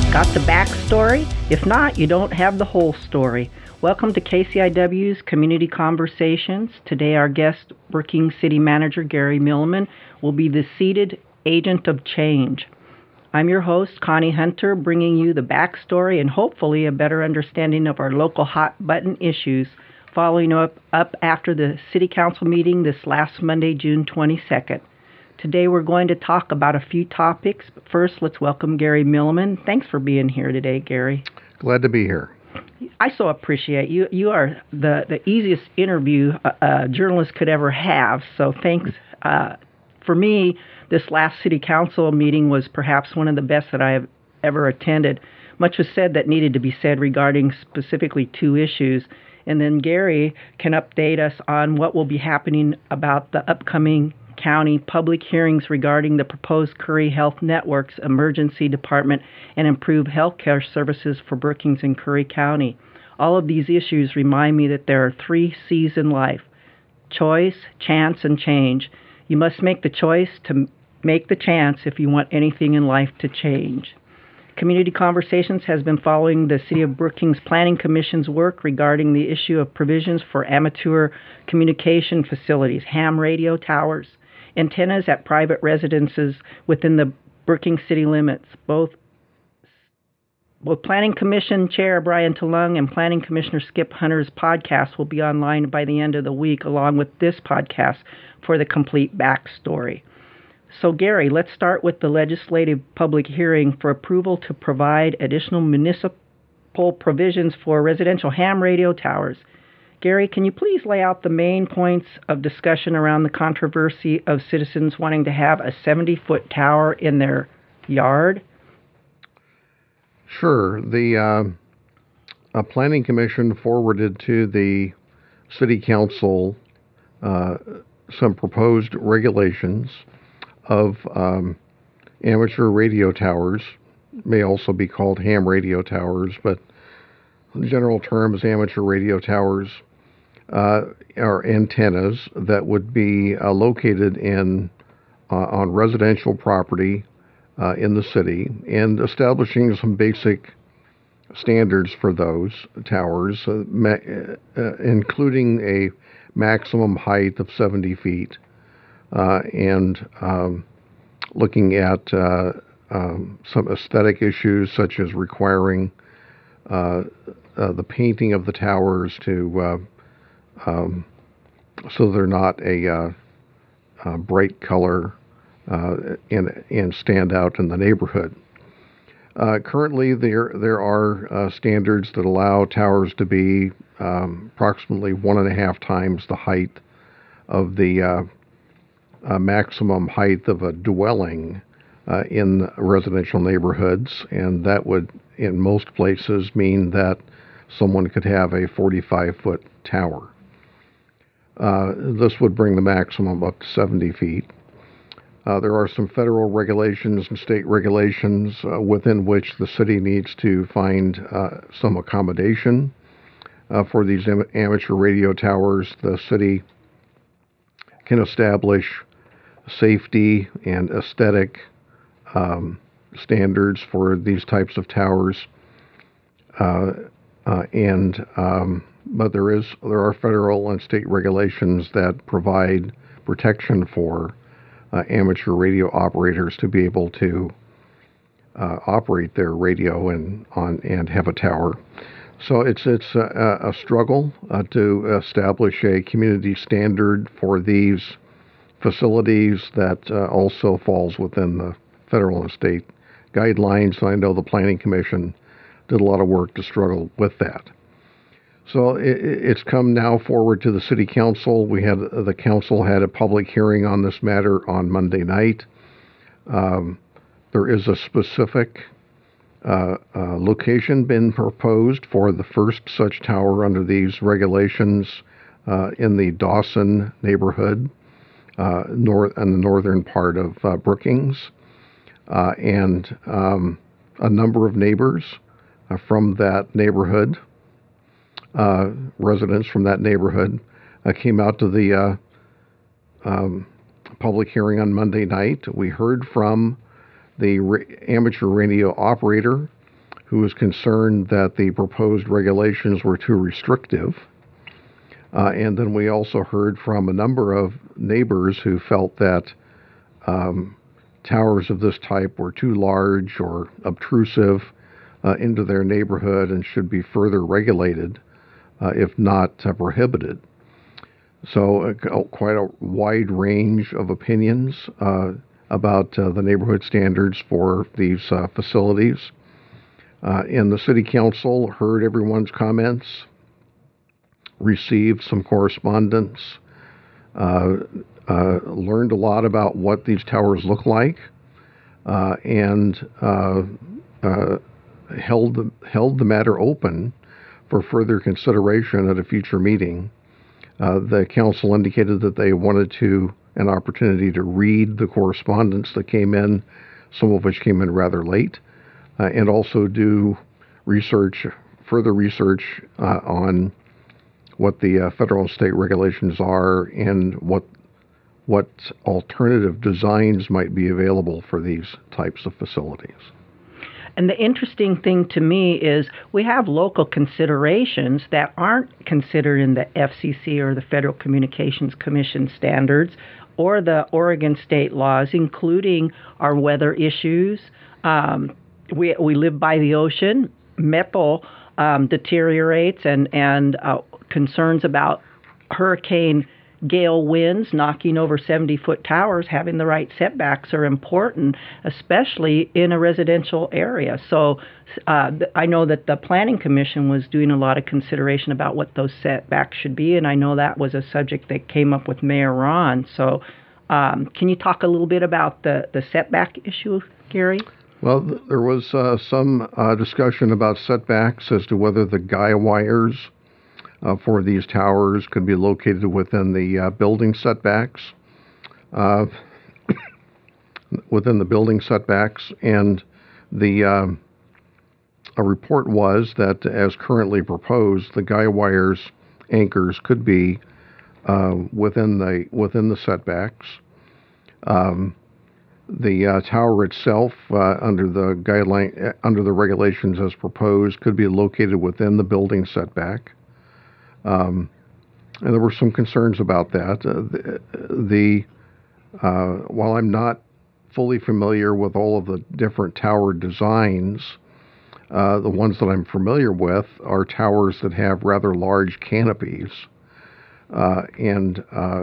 Got the backstory? If not, you don't have the whole story. Welcome to KCIW's Community Conversations. Today our guest, Brookings City Manager Gary Milliman, will be the seated agent of change. I'm your host, Connie Hunter, bringing you the backstory and hopefully a better understanding of our local hot button issues, following up after the City Council meeting this last Monday, June 22nd. Today we're going to talk about a few topics, but first let's welcome Gary Milliman. Thanks for being here today, Gary. Glad to be here. I so appreciate you. You are the easiest interview a journalist could ever have, so thanks. For me, this last City Council meeting was perhaps one of the best that I have ever attended. Much was said that needed to be said regarding specifically two issues, and then Gary can update us on what will be happening about the upcoming county public hearings regarding the proposed Curry Health Network's emergency department and improved health care services for Brookings and Curry County. All of these issues remind me that there are 3 C's in life: choice, chance, and change. You must make the choice to make the chance if you want anything in life to change. Community Conversations has been following the City of Brookings Planning Commission's work regarding the issue of provisions for amateur communication facilities, ham radio towers, antennas at private residences within the Brookings city limits. Both Planning Commission Chair Brian Talung and Planning Commissioner Skip Hunter's podcast will be online by the end of the week, along with this podcast, for the complete backstory. So, Gary, let's start with the legislative public hearing for approval to provide additional municipal provisions for residential ham radio towers. Gary, can you please lay out the main points of discussion around the controversy of citizens wanting to have a 70-foot tower in their yard? Sure. The Planning Commission forwarded to the City Council some proposed regulations of amateur radio towers, may also be called ham radio towers, but the general term is amateur radio towers, are antennas that would be located on residential property in the city, and establishing some basic standards for those towers, including a maximum height of 70 feet, and looking at some aesthetic issues such as requiring the painting of the towers to so they're not a bright color and stand out in the neighborhood. Currently, there are standards that allow towers to be approximately 1.5 times the height of the maximum height of a dwelling in residential neighborhoods, and that would, in most places, mean that someone could have a 45-foot tower. This would bring the maximum up to 70 feet. There are some federal regulations and state regulations within which the city needs to find some accommodation for these amateur radio towers. The city can establish safety and aesthetic standards for these types of towers, but there are federal and state regulations that provide protection for amateur radio operators to be able to operate their radio and have a tower. So it's a struggle to establish a community standard for these facilities that also falls within the federal and state guidelines. I know the Planning Commission did a lot of work to struggle with that. So it's come now forward to the City Council. The council had a public hearing on this matter on Monday night. There is a specific location been proposed for the first such tower under these regulations in the Dawson neighborhood, in the northern part of Brookings, and a number of neighbors from that neighborhood, residents from that neighborhood, came out to the public hearing on Monday night. We heard from the amateur radio operator who was concerned that the proposed regulations were too restrictive. And then we also heard from a number of neighbors who felt that towers of this type were too large or obtrusive into their neighborhood and should be further regulated, if not prohibited. So quite a wide range of opinions about the neighborhood standards for these facilities. And the City Council heard everyone's comments, received some correspondence, learned a lot about what these towers look like, and held the matter open for further consideration at a future meeting. The council indicated that they wanted an opportunity to read the correspondence that came in, some of which came in rather late, and also do further research on what the federal and state regulations are and what alternative designs might be available for these types of facilities. And the interesting thing to me is we have local considerations that aren't considered in the FCC or the Federal Communications Commission standards or the Oregon state laws, including our weather issues. We live by the ocean. Metal deteriorates, and concerns about hurricane gale winds knocking over 70-foot towers, having the right setbacks are important, especially in a residential area. So I know that the Planning Commission was doing a lot of consideration about what those setbacks should be, and I know that was a subject that came up with Mayor Ron. So can you talk a little bit about the setback issue, Gary? Well, there was some discussion about setbacks as to whether the guy wires for these towers could be located within the building setbacks. Within the building setbacks, and a report was that, as currently proposed, the guy wires anchors could be within the setbacks. The tower itself, under the regulations as proposed, could be located within the building setback. And there were some concerns about that. While I'm not fully familiar with all of the different tower designs, the ones that I'm familiar with are towers that have rather large canopies and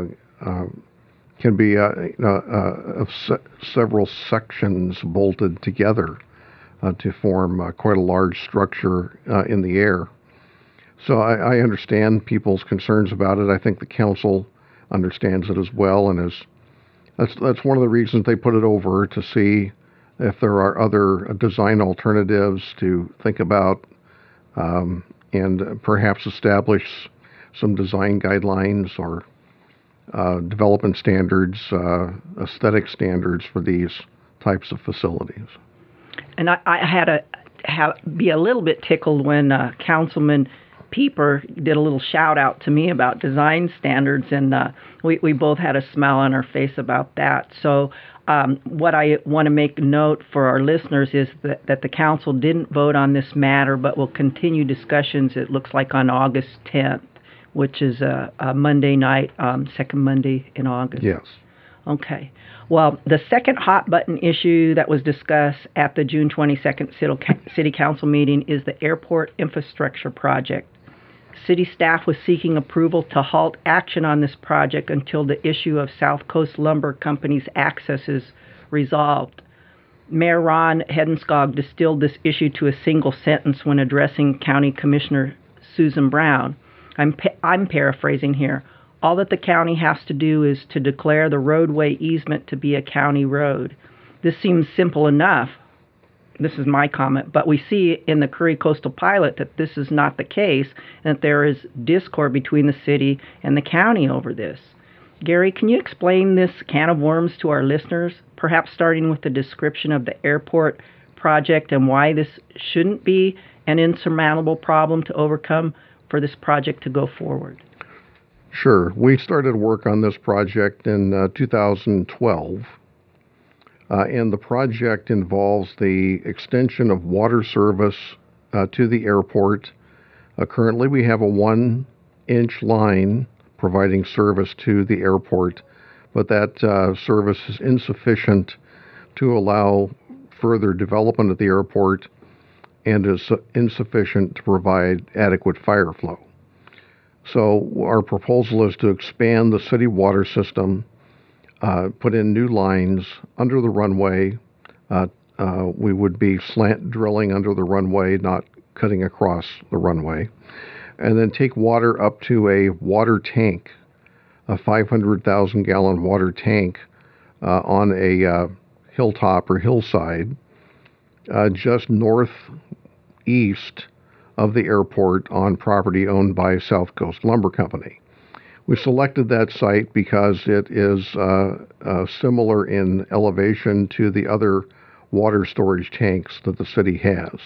can be of several sections bolted together to form quite a large structure in the air. So I understand people's concerns about it. I think the council understands it as well, and that's one of the reasons they put it over, to see if there are other design alternatives to think about, and perhaps establish some design guidelines or development standards, aesthetic standards for these types of facilities. And I had to be a little bit tickled when Councilman Pieper did a little shout out to me about design standards, and we both had a smile on our face about that. So what I want to make note for our listeners is that the council didn't vote on this matter, but will continue discussions, it looks like, on August 10th, which is a Monday night, second Monday in August. Yes. Okay. Well, the second hot button issue that was discussed at the June 22nd City Council meeting is the airport infrastructure project. City staff was seeking approval to halt action on this project until the issue of South Coast Lumber Company's access is resolved. Mayor Ron Hedenskog distilled this issue to a single sentence when addressing County Commissioner Susan Brown. I'm paraphrasing here. All that the county has to do is to declare the roadway easement to be a county road. This seems simple enough. This is my comment, but we see in the Curry Coastal Pilot that this is not the case, and that there is discord between the city and the county over this. Gary, can you explain this can of worms to our listeners, perhaps starting with the description of the airport project and why this shouldn't be an insurmountable problem to overcome for this project to go forward? Sure. We started work on this project in 2012. And the project involves the extension of water service to the airport. Currently, we have a 1-inch line providing service to the airport, but that service is insufficient to allow further development of the airport and is insufficient to provide adequate fire flow. So our proposal is to expand the city water system, put in new lines under the runway. We would be slant drilling under the runway, not cutting across the runway, and then take water up to a water tank, a 500,000 gallon water tank on a hilltop or hillside just northeast of the airport on property owned by South Coast Lumber Company. We selected that site because it is similar in elevation to the other water storage tanks that the city has.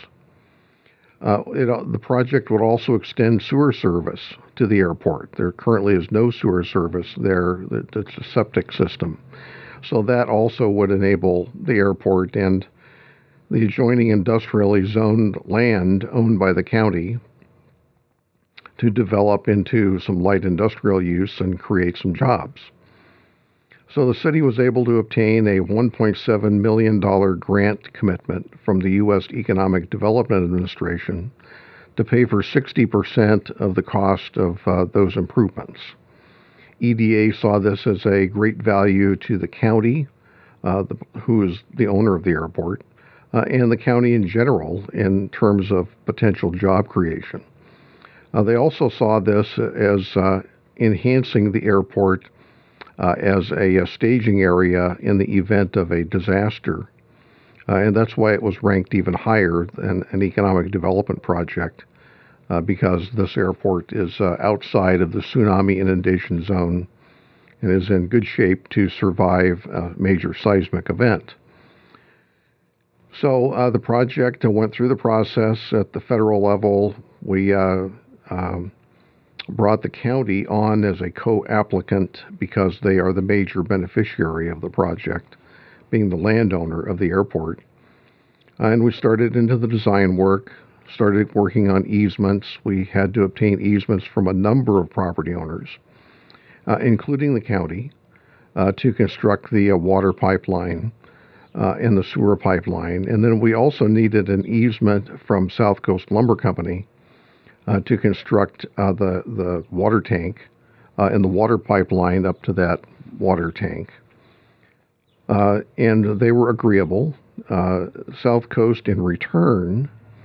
The project would also extend sewer service to the airport. There currently is no sewer service there. It's a septic system. So that also would enable the airport and the adjoining industrially zoned land owned by the county to develop into some light industrial use and create some jobs. So the city was able to obtain a $1.7 million grant commitment from the U.S. Economic Development Administration to pay for 60% of the cost of those improvements. EDA saw this as a great value to the county, who is the owner of the airport, and the county in general in terms of potential job creation. They also saw this as enhancing the airport as a staging area in the event of a disaster. And that's why it was ranked even higher than an economic development project, because this airport is outside of the tsunami inundation zone and is in good shape to survive a major seismic event. So the project went through the process at the federal level. We brought the county on as a co-applicant because they are the major beneficiary of the project, being the landowner of the airport. And we started into the design work, started working on easements. We had to obtain easements from a number of property owners, including the county, to construct the water pipeline and the sewer pipeline. And then we also needed an easement from South Coast Lumber Company to construct the water tank and the water pipeline up to that water tank. And they were agreeable. South Coast, in return,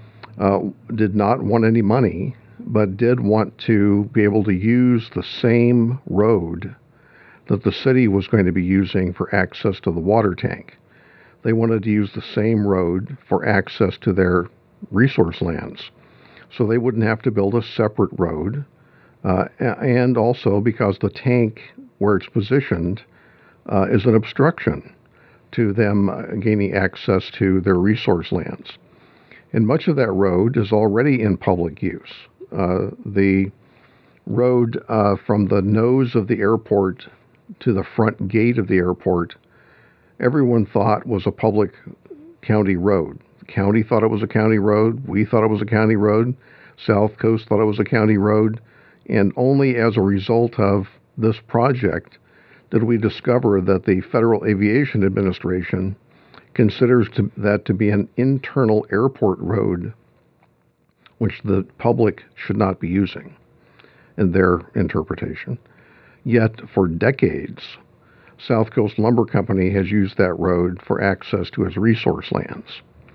did not want any money, but did want to be able to use the same road that the city was going to be using for access to the water tank. They wanted to use the same road for access to their resource lands. So they wouldn't have to build a separate road. And also because the tank, where it's positioned, is an obstruction to them gaining access to their resource lands. And much of that road is already in public use. The road from the nose of the airport to the front gate of the airport, everyone thought was a public county road. The county thought it was a county road. We thought it was a county road. South Coast thought it was a county road. And only as a result of this project did we discover that the Federal Aviation Administration considers that to be an internal airport road, which the public should not be using in their interpretation. Yet for decades, South Coast Lumber Company has used that road for access to its resource lands.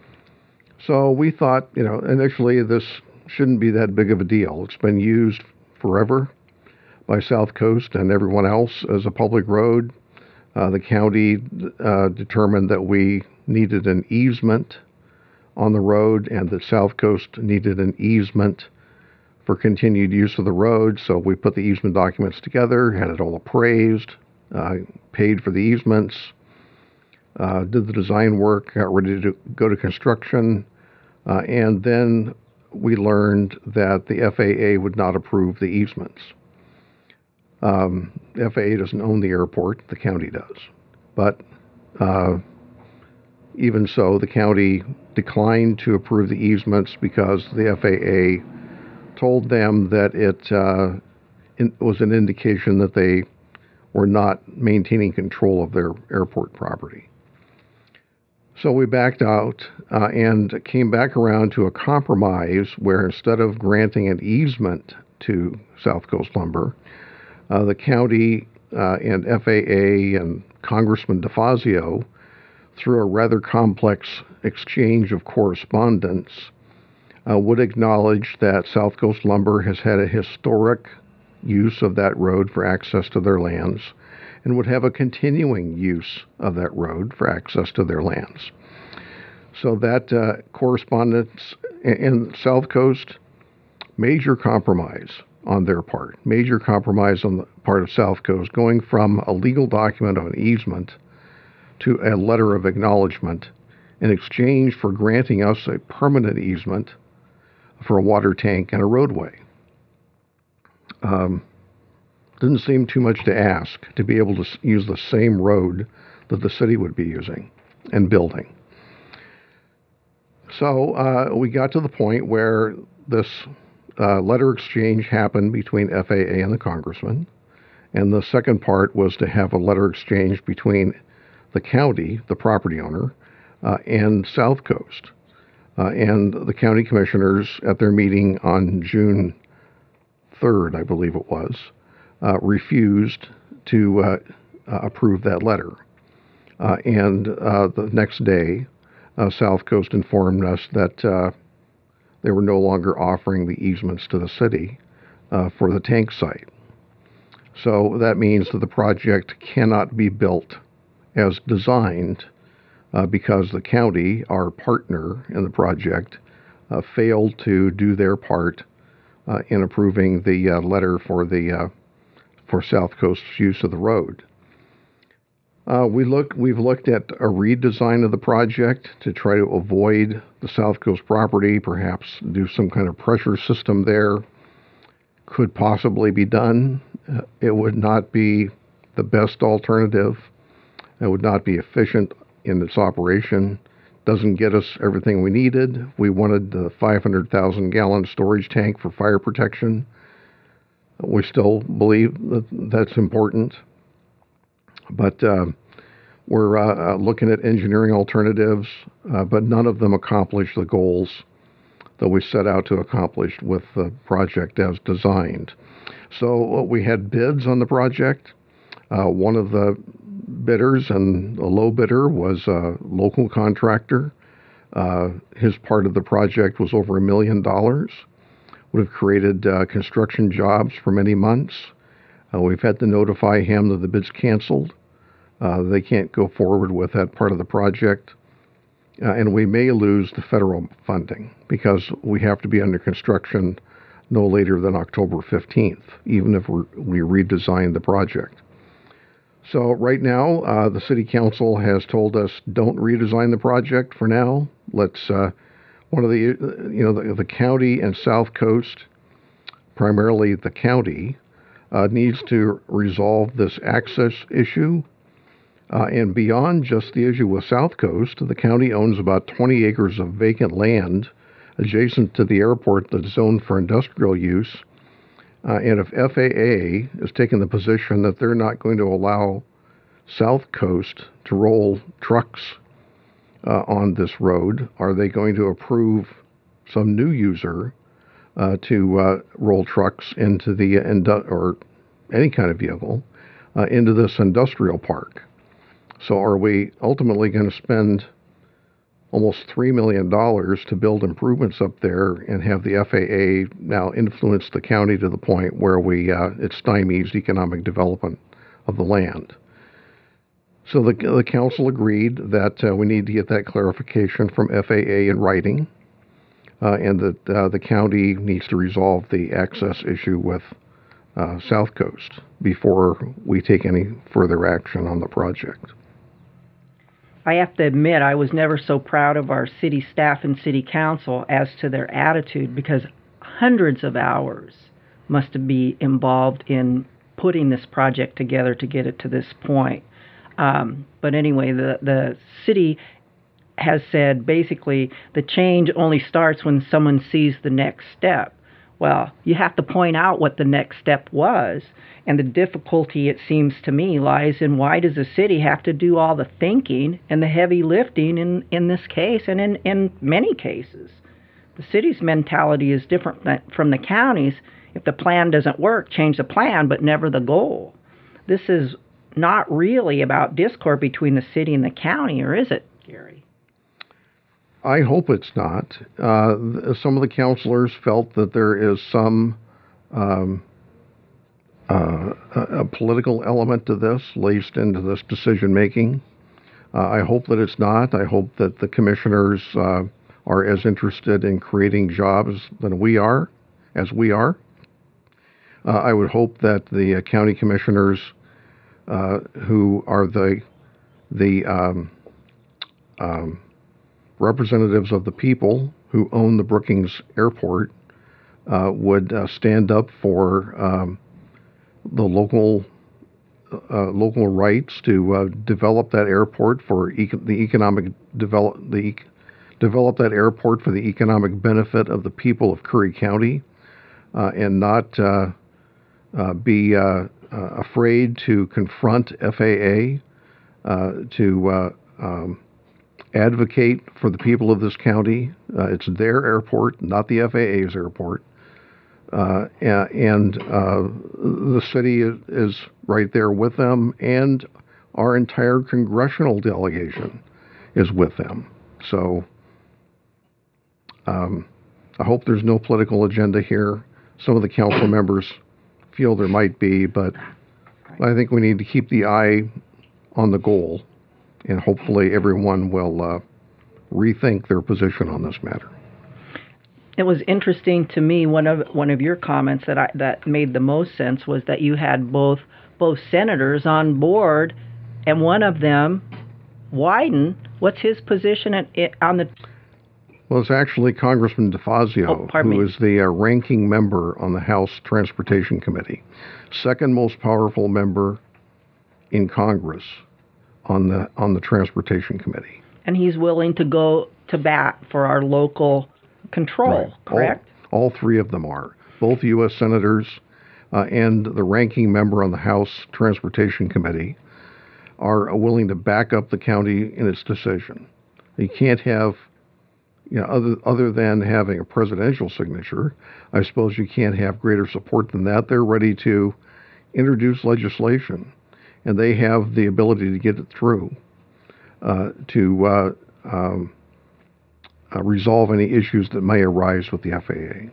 So we thought, initially this shouldn't be that big of a deal. It's been used forever by South Coast and everyone else as a public road. The county determined that we needed an easement on the road and that South Coast needed an easement for continued use of the road. So we put the easement documents together, had it all appraised, paid for the easements, did the design work, got ready to go to construction, and then we learned that the FAA would not approve the easements. The FAA doesn't own the airport, the county does. But even so, the county declined to approve the easements because the FAA told them that it was an indication that they were not maintaining control of their airport property. So we backed out and came back around to a compromise where instead of granting an easement to South Coast Lumber, the county and FAA and Congressman DeFazio, through a rather complex exchange of correspondence, would acknowledge that South Coast Lumber has had a historic use of that road for access to their lands and would have a continuing use of that road for access to their lands. So that correspondence in South Coast, major compromise on their part, major compromise on the part of South Coast, going from a legal document of an easement to a letter of acknowledgement in exchange for granting us a permanent easement for a water tank and a roadway. Didn't seem too much to ask to be able to use the same road that the city would be using and building. So we got to the point where this letter exchange happened between FAA and the congressman, and the second part was to have a letter exchange between the county, the property owner, and South Coast. And the county commissioners at their meeting on June 3rd, I believe it was, refused to approve that letter. And the next day, South Coast informed us that they were no longer offering the easements to the city for the tank site. So that means that the project cannot be built as designed because the county, our partner in the project, failed to do their part in approving the letter for South Coast's use of the road. We've looked at a redesign of the project to try to avoid the South Coast property, perhaps do some kind of pressure system there. Could possibly be done. It would not be the best alternative. It would not be efficient in its operation. Doesn't get us everything we needed. We wanted the 500,000 gallon storage tank for fire protection. We still believe that that's important. But we're looking at engineering alternatives, but none of them accomplish the goals that we set out to accomplish with the project as designed. So we had bids on the project. One of the bidders and the low bidder was a local contractor. His part of the project was over $1 million. Would have created construction jobs for many months. We've had to notify him that the bid's canceled. They can't go forward with that part of the project. And we may lose the federal funding because we have to be under construction no later than October 15th, even if we redesign the project. So right now, the City Council has told us don't redesign the project for now. Let's one of the county and South Coast, primarily the county, needs to resolve this access issue. And beyond just the issue with South Coast, the county owns about 20 acres of vacant land adjacent to the airport that's zoned for industrial use. And if FAA is taking the position that they're not going to allow South Coast to roll trucks on this road, are they going to approve some new user to roll trucks into the or any kind of vehicle into this industrial park? So are we ultimately going to spend almost $3 million to build improvements up there and have the FAA now influence the county to the point where it stymies economic development of the land? So the council agreed that we need to get that clarification from FAA in writing, and that the county needs to resolve the access issue with South Coast before we take any further action on the project. I have to admit, I was never so proud of our city staff and city council as to their attitude, because hundreds of hours must be involved in putting this project together to get it to this point. But anyway, the city has said basically the change only starts when someone sees the next step. Well, you have to point out what the next step was. And the difficulty, it seems to me, lies in why does the city have to do all the thinking and the heavy lifting in this case and in many cases? The city's mentality is different from the county's. If the plan doesn't work, change the plan, but never the goal. This is not really about discord between the city and the county, or is it, Gary? I hope it's not. Some of the counselors felt that there is some a political element to this, laced into this decision making. I hope that it's not. I hope that the commissioners are as interested in creating jobs than we are, as we are. I would hope that the county commissioners, who are the representatives of the people who own the Brookings Airport, would stand up for the local rights to develop that airport for develop that airport for the economic benefit of the people of Curry County, and not be afraid to confront FAA, to advocate for the people of this county. It's their airport, not the FAA's airport. And the city is right there with them, and our entire congressional delegation is with them. So I hope there's no political agenda here. Some of the council members feel there might be, but I think we need to keep the eye on the goal, and hopefully everyone will rethink their position on this matter. It was interesting to me. One of your comments that made the most sense was that you had both senators on board, and one of them, Wyden. What's his position on the? Well, it's actually Congressman DeFazio, who is the ranking member on the House Transportation Committee, second most powerful member in Congress on the Transportation Committee. And he's willing to go to bat for our local control, right. Correct? All three of them are. Both U.S. senators and the ranking member on the House Transportation Committee are willing to back up the county in its decision. You can't have, other than having a presidential signature, I suppose you can't have greater support than that. They're ready to introduce legislation, and they have the ability to get it through to resolve any issues that may arise with the FAA.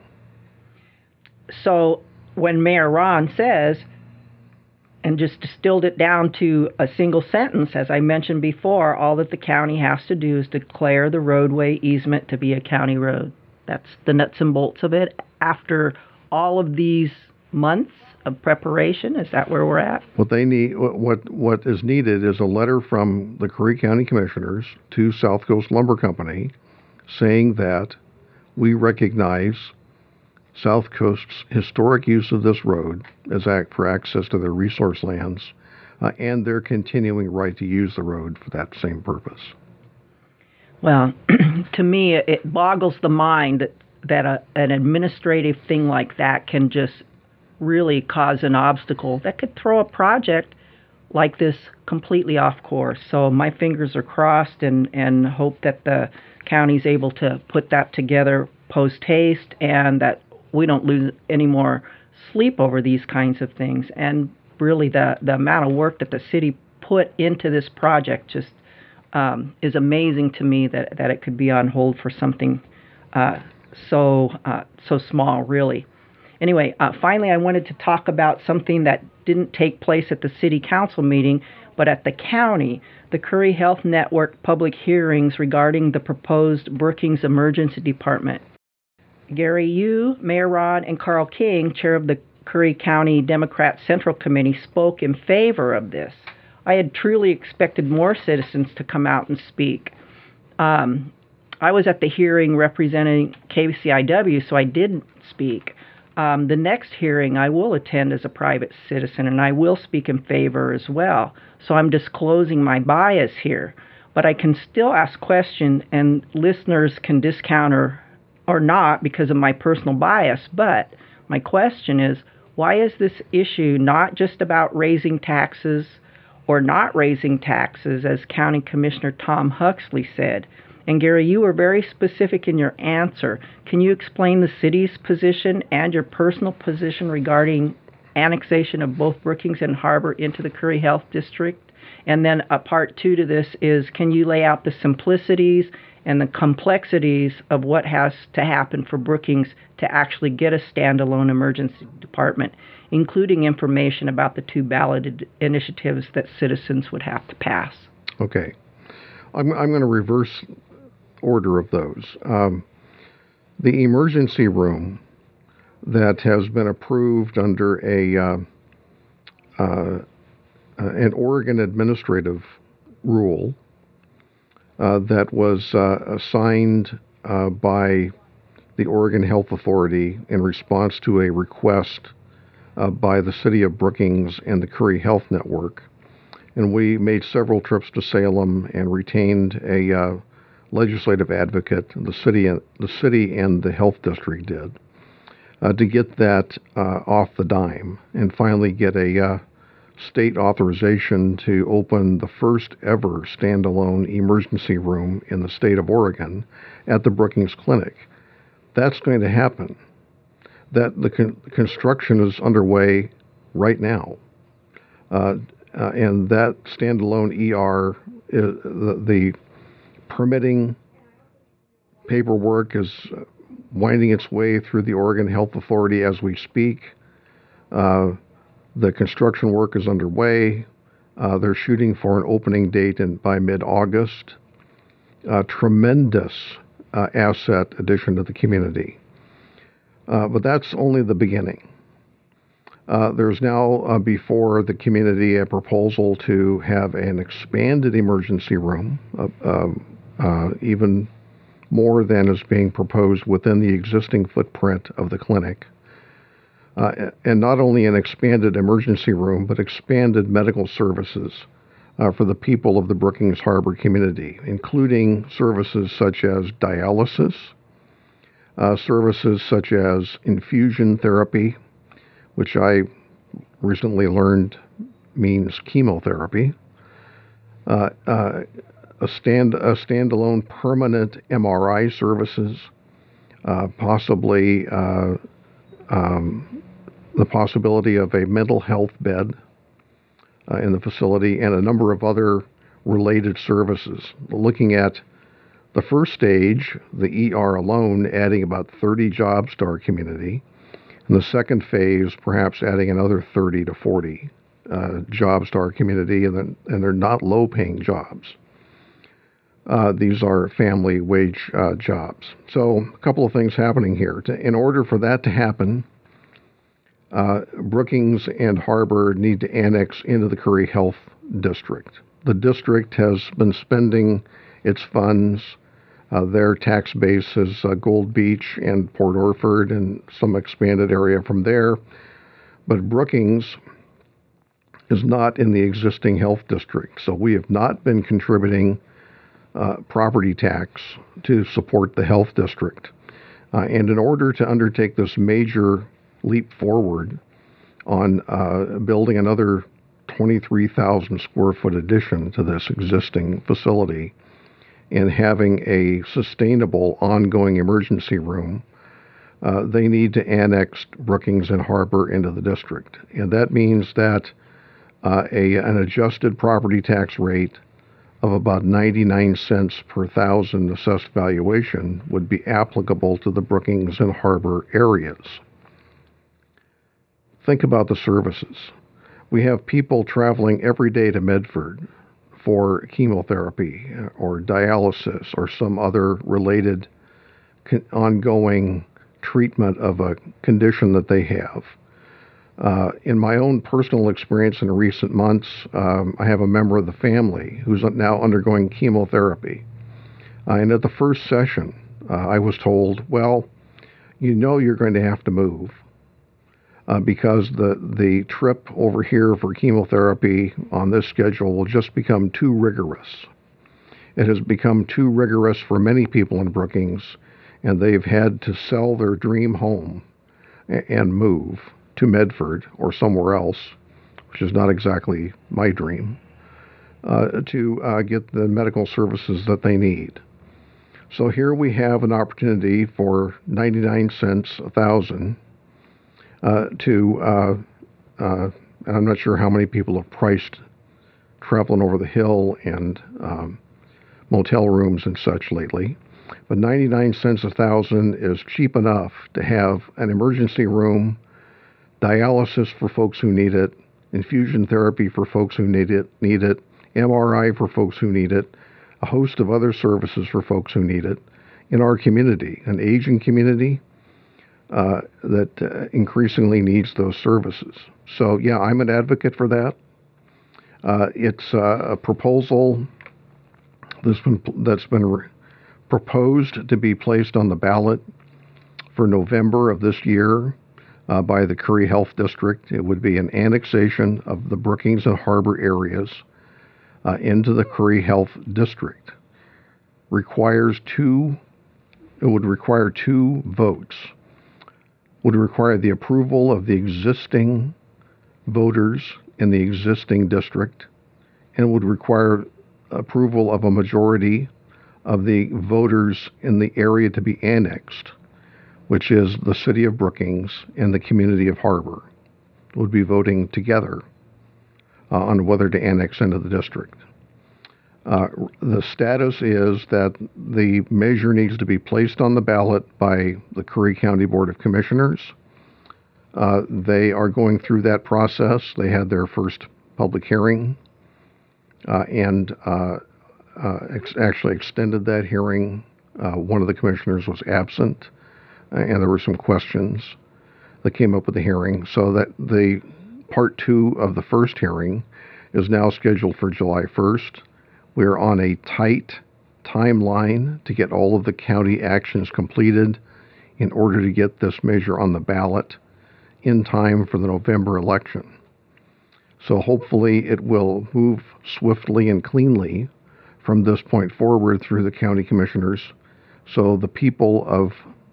So when Mayor Ron says, and just distilled it down to a single sentence, as I mentioned before, all that the county has to do is declare the roadway easement to be a county road. That's the nuts and bolts of it. After all of these months of preparation, is that where we're at? What they need, what is needed, is a letter from the Curry County Commissioners to South Coast Lumber Company, saying that we recognize South Coast's historic use of this road as for access to their resource lands, and their continuing right to use the road for that same purpose. Well, to me, it boggles the mind that an administrative thing like that can just really cause an obstacle that could throw a project like this completely off course. So my fingers are crossed and hope that the county's able to put that together post haste, and that we don't lose any more sleep over these kinds of things. And really the amount of work that the city put into this project just is amazing to me that it could be on hold for something so small, really. Anyway, finally, I wanted to talk about something that didn't take place at the city council meeting, but at the county, the Curry Health Network public hearings regarding the proposed Brookings Emergency Department. Gary, you, Mayor Ron, and Carl King, chair of the Curry County Democrat Central Committee, spoke in favor of this. I had truly expected more citizens to come out and speak. I was at the hearing representing KCIW, so I didn't speak. The next hearing I will attend as a private citizen, and I will speak in favor as well. So I'm disclosing my bias here. but I can still ask questions, and listeners can discount or not because of my personal bias. But my question is, why is this issue not just about raising taxes or not raising taxes, as County Commissioner Tom Huxley said? And Gary, you were very specific in your answer. Can you explain the city's position and your personal position regarding annexation of both Brookings and Harbor into the Curry Health District? And then a part two to this is, can you lay out the simplicities and the complexities of what has to happen for Brookings to actually get a standalone emergency department, including information about the two ballot initiatives that citizens would have to pass? Okay. I'm going to reverse order of those. The emergency room that has been approved under an Oregon administrative rule that was assigned by the Oregon Health Authority in response to a request by the City of Brookings and the Curry Health Network. And we made several trips to Salem and retained a legislative advocate, the city and the health district did, to get that off the dime and finally get a state authorization to open the first ever standalone emergency room in the state of Oregon at the Brookings Clinic. That's going to happen. That the construction is underway right now. And that standalone ER, the permitting paperwork is winding its way through the Oregon Health Authority as we speak. The construction work is underway. They're shooting for an opening date by mid-August. Tremendous asset addition to the community. But that's only the beginning. There's now before the community a proposal to have an expanded emergency room, even more than is being proposed within the existing footprint of the clinic. And not only an expanded emergency room, but expanded medical services for the people of the Brookings Harbor community, including services such as dialysis, services such as infusion therapy, which I recently learned means chemotherapy, a standalone permanent MRI services, possibly the possibility of a mental health bed in the facility, and a number of other related services. Looking at the first stage, the ER alone, adding about 30 jobs to our community. In the second phase, perhaps adding another 30 to 40 jobs to our community, and they're not low-paying jobs. These are family wage jobs. So a couple of things happening here. In order for that to happen, Brookings and Harbor need to annex into the Curry Health District. The district has been spending its funds. Their tax base is Gold Beach and Port Orford and some expanded area from there. But Brookings is not in the existing health district, so we have not been contributing property tax to support the health district. And in order to undertake this major leap forward on building another 23,000 square foot addition to this existing facility and having a sustainable ongoing emergency room, they need to annex Brookings and Harbor into the district. And that means that an adjusted property tax rate of about 99 cents per thousand assessed valuation would be applicable to the Brookings and Harbor areas. Think about the services. We have people traveling every day to Medford for chemotherapy or dialysis or some other related ongoing treatment of a condition that they have. In my own personal experience in recent months, I have a member of the family who's now undergoing chemotherapy. And at the first session, I was told, well, you know you're going to have to move because the trip over here for chemotherapy on this schedule will just become too rigorous. It has become too rigorous for many people in Brookings, and they've had to sell their dream home and move to Medford or somewhere else, which is not exactly my dream, to get the medical services that they need. So here we have an opportunity for 99 cents a thousand and I'm not sure how many people have priced traveling over the hill and motel rooms and such lately. But 99 cents a thousand is cheap enough to have an emergency room, dialysis for folks who need it, infusion therapy for folks who need it, MRI for folks who need it, a host of other services for folks who need it in our community, an aging community that increasingly needs those services. So, yeah, I'm an advocate for that. It's a proposal that's been proposed to be placed on the ballot for November of this year by the Curry Health District. It would be an annexation of the Brookings and Harbor areas into the Curry Health District. It would require two votes. Would require the approval of the existing voters in the existing district, and would require approval of a majority of the voters in the area to be annexed, which is the city of Brookings and the community of Harbor, would be voting together on whether to annex into the district. The status is that the measure needs to be placed on the ballot by the Curry County Board of Commissioners. They are going through that process. They had their first public hearing and actually extended that hearing. One of the commissioners was absent, and there were some questions that came up with the hearing. So that the part two of the first hearing is now scheduled for July 1st. We're on a tight timeline to get all of the county actions completed in order to get this measure on the ballot in time for the November election. So hopefully it will move swiftly and cleanly from this point forward through the county commissioners, so the people of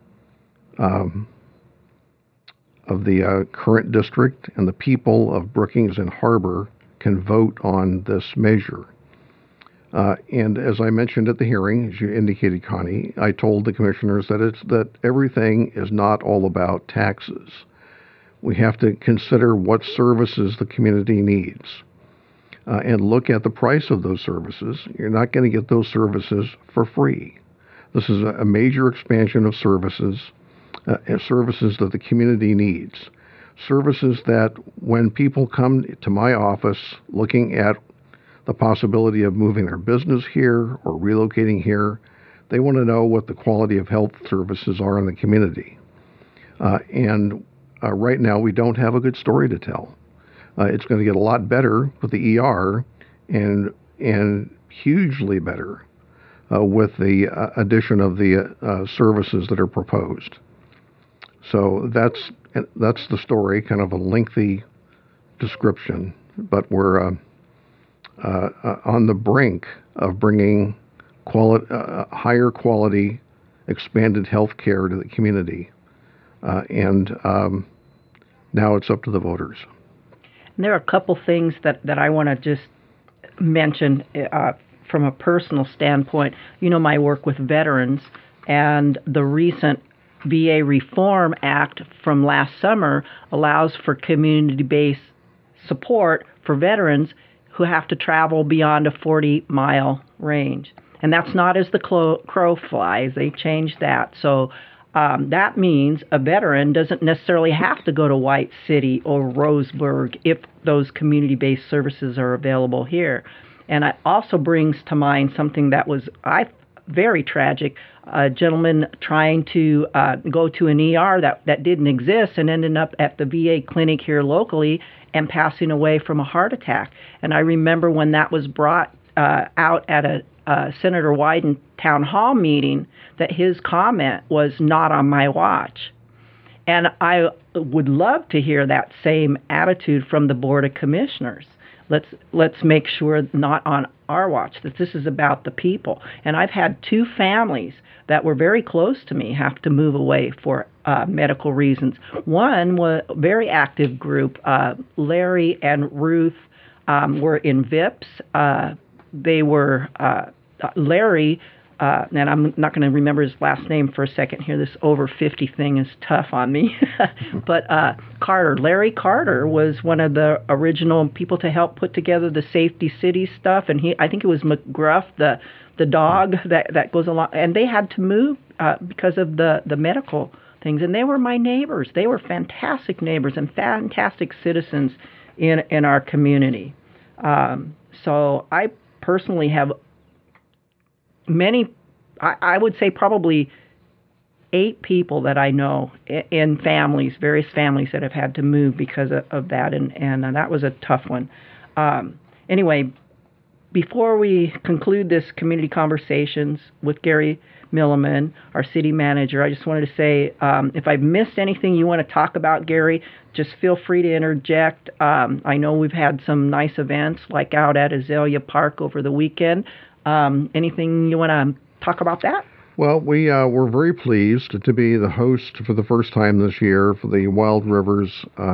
the current district and the people of Brookings and Harbor can vote on this measure. And as I mentioned at the hearing, as you indicated, Connie, I told the commissioners that everything is not all about taxes. We have to consider what services the community needs and look at the price of those services. You're not going to get those services for free. This is a major expansion of services that the community needs. Services that when people come to my office looking at the possibility of moving their business here or relocating here, they want to know what the quality of health services are in the community. Right now, we don't have a good story to tell. It's going to get a lot better with the ER and hugely better with the addition of the services that are proposed. So that's the story, kind of a lengthy description, but we're on the brink of bringing higher quality, expanded health care to the community. Now it's up to the voters. And there are a couple things that I want to just mention from a personal standpoint. You know, my work with veterans and the recent VA Reform Act from last summer allows for community-based support for veterans who have to travel beyond a 40-mile range. And that's not as the crow flies. They changed that. So that means a veteran doesn't necessarily have to go to White City or Roseburg if those community-based services are available here. And it also brings to mind something that was very tragic. A gentleman trying to go to an ER that didn't exist and ended up at the VA clinic here locally and passing away from a heart attack. And I remember when that was brought out at a Senator Wyden town hall meeting that his comment was not on my watch. And I would love to hear that same attitude from the Board of Commissioners. let's make sure not on our watch that this is about the people. And I've had two families that were very close to me have to move away for medical reasons. One was a very active group. Larry and Ruth were in VIPS. They were Larry. And I'm not going to remember his last name for a second here. This over 50 thing is tough on me. But Carter, Larry Carter was one of the original people to help put together the Safety City stuff. And I think it was McGruff, the dog that goes along. And they had to move because of the medical things. And they were my neighbors. They were fantastic neighbors and fantastic citizens in our community. So I personally have many, I would say probably 8 people that I know in families, various families that have had to move because of that, and that was a tough one. Anyway, before we conclude this community conversations with Gary Milliman, our city manager, I just wanted to say, if I've missed anything you want to talk about, Gary, just feel free to interject. I know we've had some nice events like out at Azalea Park over the weekend. Anything you want to talk about that? Well, we're very pleased to be the host for the first time this year for the Wild Rivers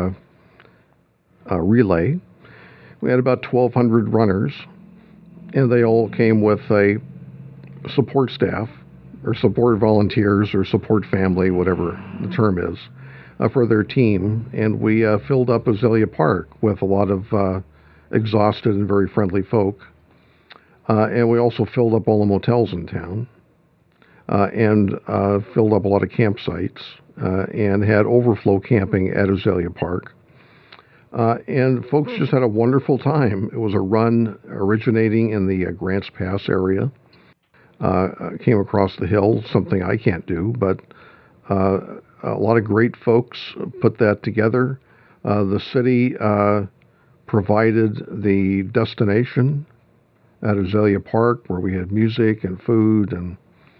relay. We had about 1,200 runners, and they all came with a support staff, or support volunteers, or support family, whatever the term is, for their team. And we filled up Azalea Park with a lot of exhausted and very friendly folk. And we also filled up all the motels in town and filled up a lot of campsites and had overflow camping at Azalea Park. And folks just had a wonderful time. It was a run originating in the Grants Pass area. Came across the hill, something I can't do, but a lot of great folks put that together. The city provided the destination at Azalea Park, where we had music and food, and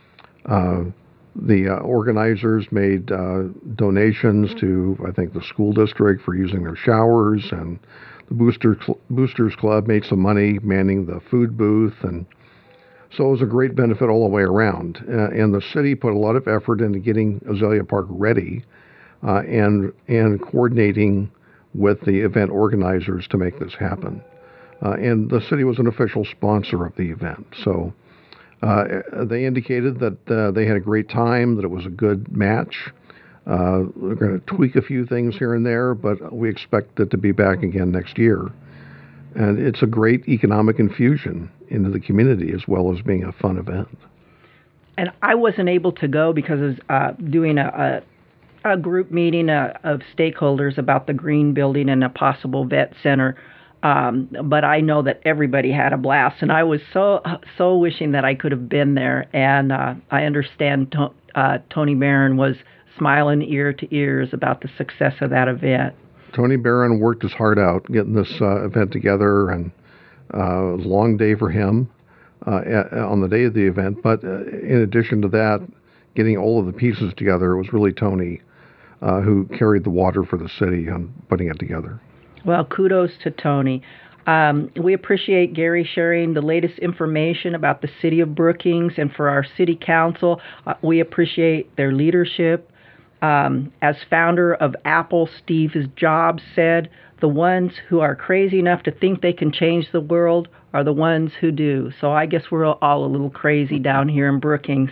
the organizers made donations to, I think, the school district for using their showers, and the Boosters Club made some money manning the food booth, and so it was a great benefit all the way around. And the city put a lot of effort into getting Azalea Park ready and coordinating with the event organizers to make this happen. And the city was an official sponsor of the event. So they indicated that they had a great time, that it was a good match. We're going to tweak a few things here and there, but we expect it to be back again next year. And it's a great economic infusion into the community as well as being a fun event. And I wasn't able to go because I was doing a group meeting of stakeholders about the green building and a possible vet center. But I know that everybody had a blast, and I was so wishing that I could have been there. And I understand Tony Barron was smiling ear to ears about the success of that event. Tony Barron worked his heart out getting this event together, and it was a long day for him on the day of the event. But in addition to that, getting all of the pieces together, it was really Tony who carried the water for the city on putting it together. Well, kudos to Tony. We appreciate Gary sharing the latest information about the city of Brookings, and for our city council, we appreciate their leadership. As founder of Apple, Steve Jobs said, the ones who are crazy enough to think they can change the world are the ones who do. So I guess we're all a little crazy down here in Brookings.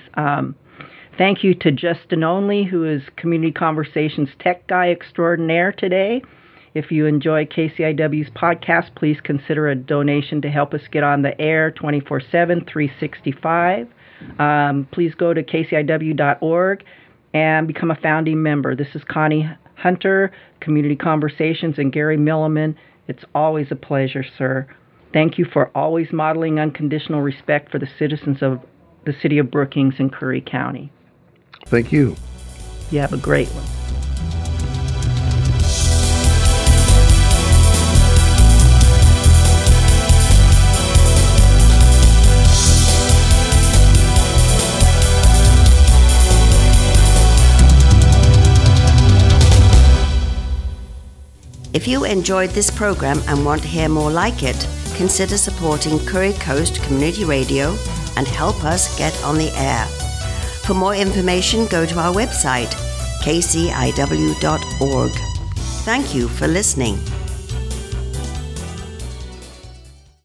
Thank you to Justin Only, who is Community Conversations tech guy extraordinaire today. If you enjoy KCIW's podcast, please consider a donation to help us get on the air 24/7, 365. Please go to kciw.org and become a founding member. This is Connie Hunter, Community Conversations, and Gary Milliman. It's always a pleasure, sir. Thank you for always modeling unconditional respect for the citizens of the city of Brookings and Curry County. Thank you. You have a great one. If you enjoyed this program and want to hear more like it, consider supporting Curry Coast Community Radio and help us get on the air. For more information, go to our website, kciw.org. Thank you for listening.